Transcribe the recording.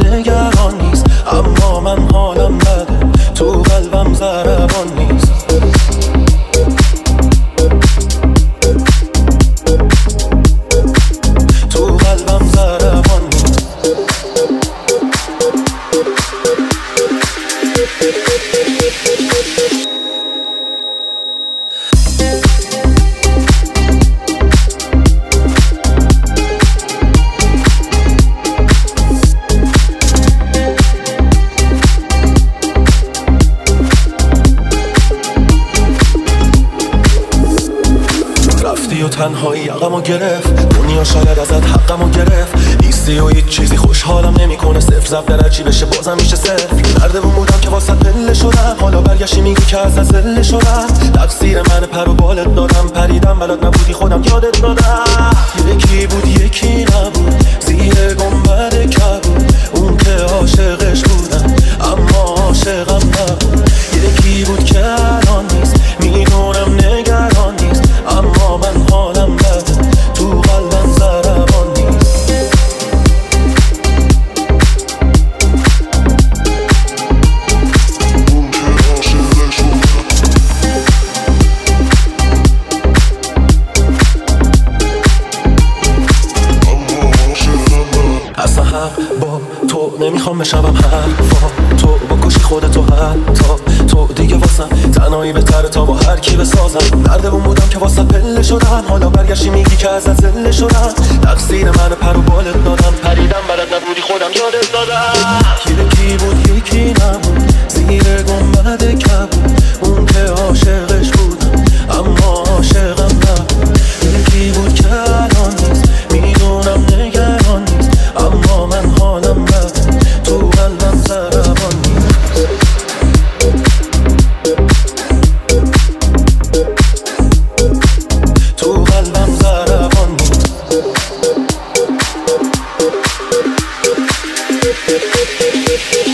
نگران نیست، اما من حالم بده، تو قلبم ضربان نیست. تو قلبم ضربان نیست. رفتی و تنهایی یقمو گرفت، دنیا شاید ازت حقمو گرفت. نیستی و هیچ چیزی خوشحالم نمیکنه، صفر ضرب در هرچی بشه بازم میشه صفر. درده بودم که واسه پله شدم، حالا برگشتی میگی که از ذله شدم. تقصیر من پر و بالت دادم، پریدم بلد نبودی خودم یادت دادم. یکی بود یکی نبود، زیر گنبد کبود، اون که عاشقش بودم اما عاشقم نبود. یکی بود که الان نیست، میدونم نگران نیست، اما من حالم بده، تو قلبم ضربان نیست. اصلا حق با تو نمیخوام بشنوم حرفا تو، بکشی خودتو حتی تو دیگه واسم تنهایی بهتره تا با هر کی بسازم. نردبون بودم که واسه پله شدم، حالا برگشتی میگی که ازت ذله شدم. تقصیر من پر و بالت دادم، پریدم بلد نبودی خودم یادت دادم. یکی بود یکی نبود، زیر گنبد کبود، اون که عاشقش بودم اما عاشقم نبود. یکی بود که الان نیست، میدونم نگران نیست، اما من حالم بده، تو قلبم ضربان نیست. تو قلبم ضربان نیست.